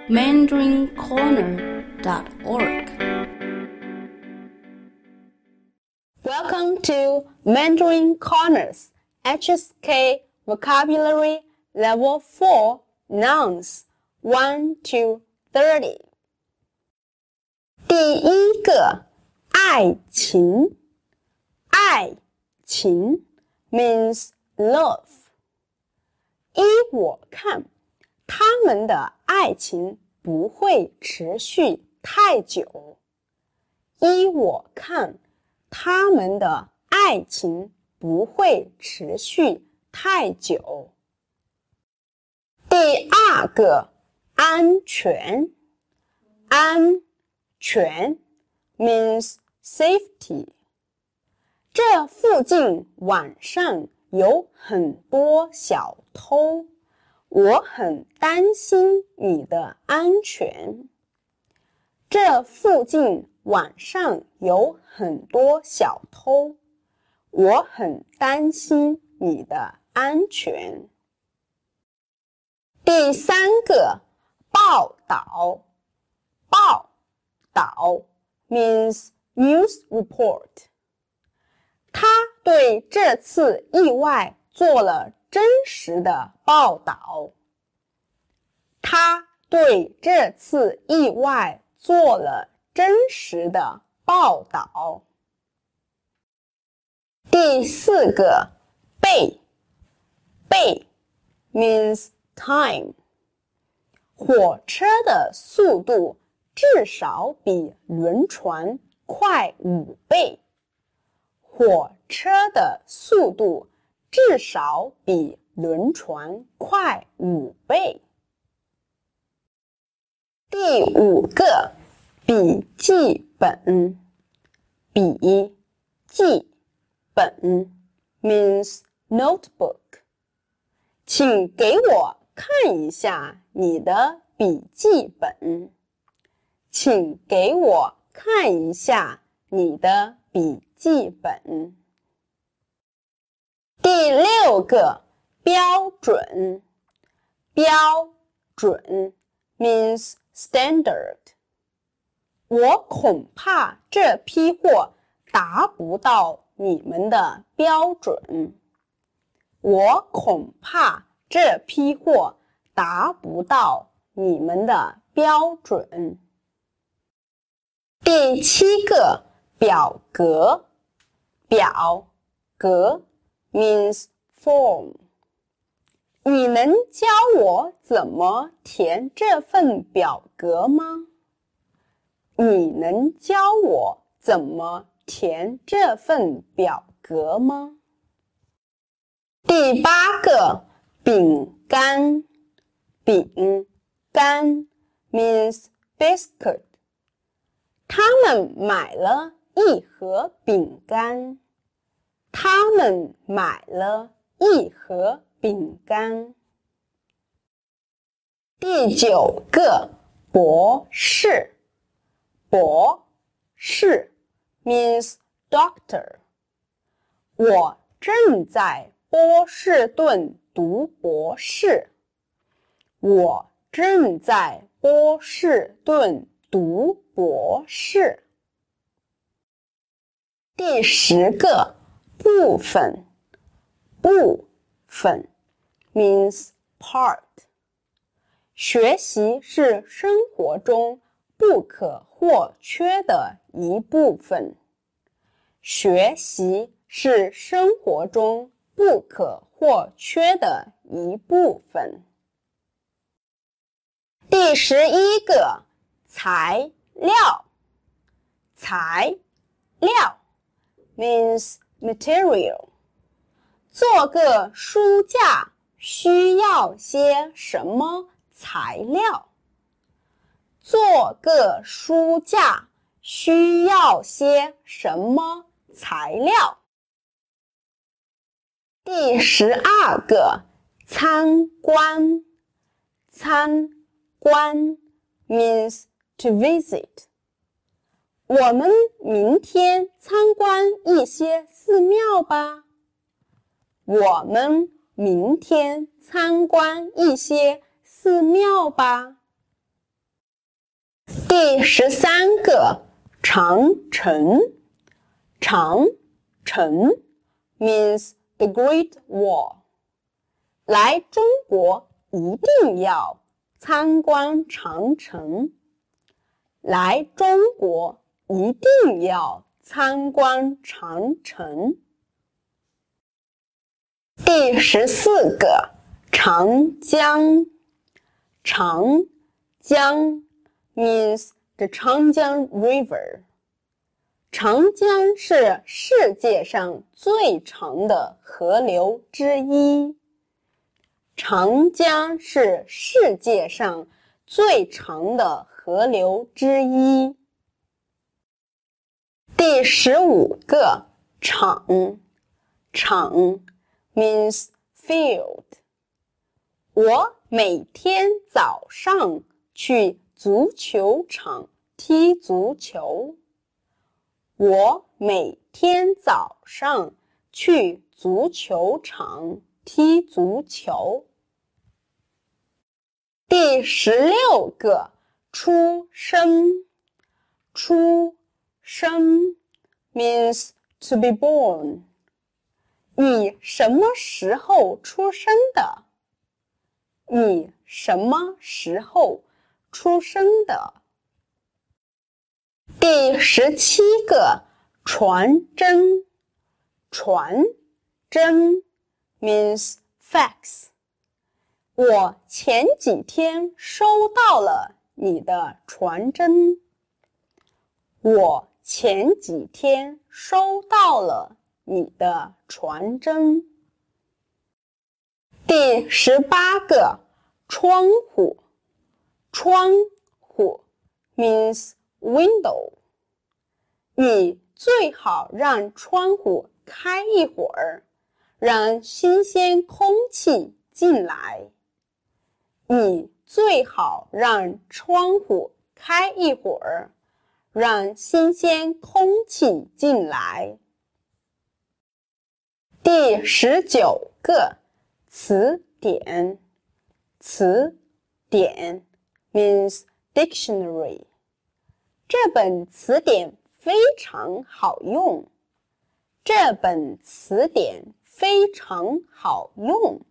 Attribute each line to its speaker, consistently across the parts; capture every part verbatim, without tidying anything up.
Speaker 1: mandarin corner dot org.
Speaker 2: Welcome to Mandarin Corners H S K Vocabulary Level four Nouns one to thirty. 第一个，爱情。爱情 means love. 依我看，他们的爱情不会持续太久。依我看，他们的爱情不会持续太久。第二个，安全。安全 means safety. 这附近晚上有很多小偷，我很担心你的安全。这附近晚上有很多小偷，我很担心你的安全。第三个，报道。报道 means news report. 他对这次意外做了真实的报道。他对这次意外做了真实的报道。第四个，倍。倍 means time. 火车的速度至少比轮船快五倍。火车的速度至少比轮船快五倍。第五个，笔记本。笔记本 means notebook. 请给我看一下你的笔记本。请给我看一下你的笔记本。第六个，标准。标准 means standard. 我恐怕这批货达不到你们的标准。我恐怕这批货达不到你们的标准。第七个，表格。表格 means form. 你能教我怎么填这份表格吗？你能教我怎么填这份表格吗？第八个，饼干。饼干 means biscuit. 他们买了一盒饼干。他们买了一盒饼干。第九个，博士。博士 means doctor. 我正在波士顿读博士。我正在波士顿读博士。第十个，部分。部分 means part. 学习是生活中不可或缺的一部分。学习是生活中不可或缺的一部分。第十一个，材料。材料 means material. 做个书架需要些什么材料？做个书架需要些什么材料？第十二个，参观。参观 means to visit. 我们明天参观一些寺庙吧。我们明天参观一些寺庙吧。 第十三个，长城。长城 means the Great Wall。来中国一定要参观长城。来中国一定要参观长城。第十四个，长江。长江 means the Changjiang River。长江是世界上最长的河流之一。长江是世界上最长的河流之一。第十五个，场。场 means field。我每天早上去足球场踢足球。我每天早上去足球场踢足球。第十六个，出生。出生 means to be born。你什么时候出生的？你什么时候出生的？第十七个，传真。传真 means fax。我前几天收到了你的传真。我前几天收到了你的传真。第十八个，窗户。窗户 means window。你最好让窗户开一会儿，让新鲜空气进来。你最好让窗户开一会儿，让新鲜空气进来。第十九个，词典。词典 means dictionary。这本词典非常好用。这本词典非常好用。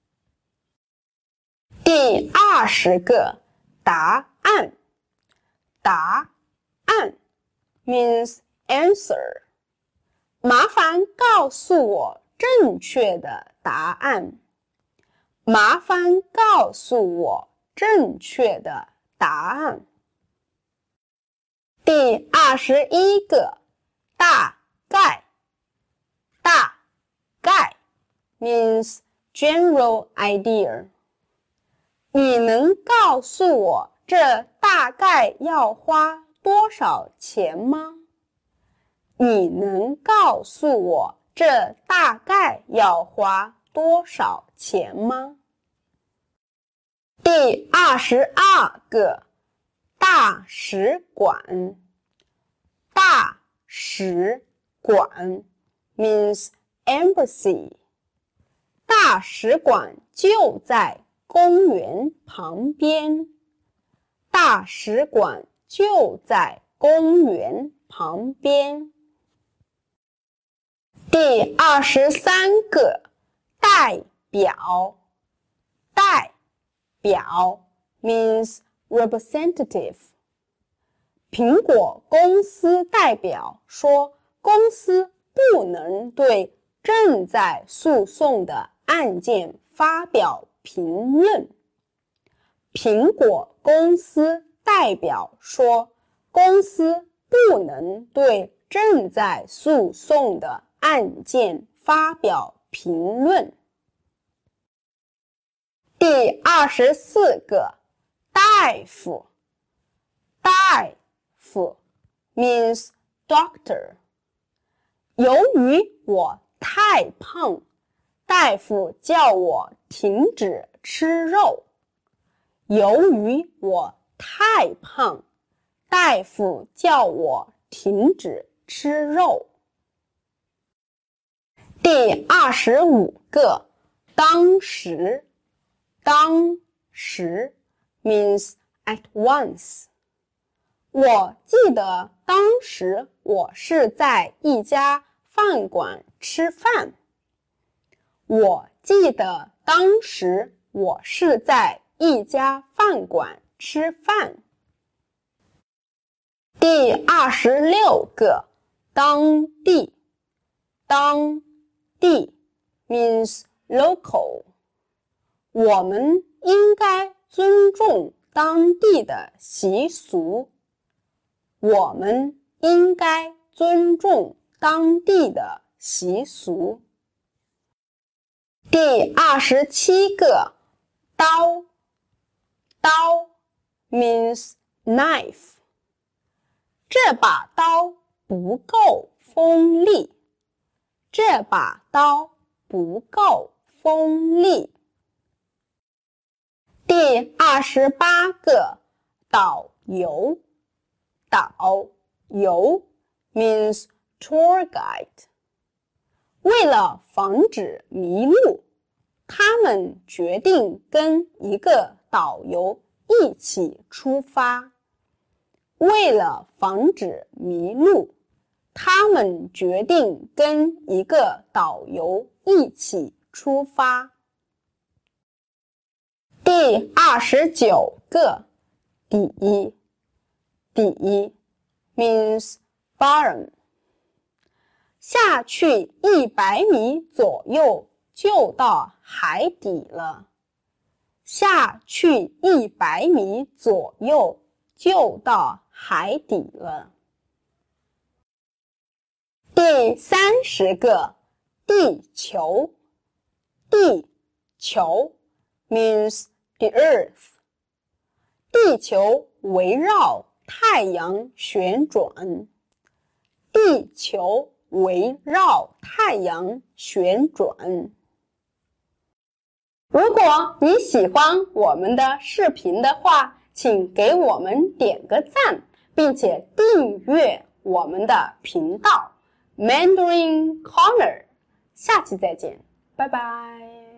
Speaker 2: 第二十个，答案。答案 means answer。麻烦告诉我正确的答案。麻烦告诉我正确的答案。第二十一个，大概。大概 means general idea。你能告诉我这大概要花多少钱吗？你能告诉我这大概要花多少钱吗？第二十二个，大使馆。大使馆 means embassy。大使馆就在公园旁边。大使馆就在公园旁边。第二十三个，代表。代表 means representative。苹果公司代表说，公司不能对正在诉讼的案件发表评论。苹果公司代表说，公司不能对正在诉讼的案件发表评论。第二十四个，大夫。大夫 means doctor。由于我太胖，大夫叫我停止吃肉。由于我太胖，大夫叫我停止吃肉。第二十五个，当时。当时 means at once。 我记得当时我是在一家饭馆吃饭。我记得当时我是在一家饭馆吃饭。第二十六个，当地。当地 means local。我们应该尊重当地的习俗。我们应该尊重当地的习俗。第二十七个，刀。刀 means knife。这把刀不够锋利。这把刀不够锋利。第二十八个，导游。导游 means tour guide。为了防止迷路，他们决定跟一个导游一起出发。为了防止迷路，他们决定跟一个导游一起出发。第二十九个，底。底 means bottom。下去一百米左右就到海底了。下去一百米左右就到海底了。第三十个，地球。地球 means the earth。地球围绕太阳旋转。地球围绕太阳旋转。如果你喜欢我们的视频的话，请给我们点个赞，并且订阅我们的频道 Mandarin Corner。下期再见，拜拜。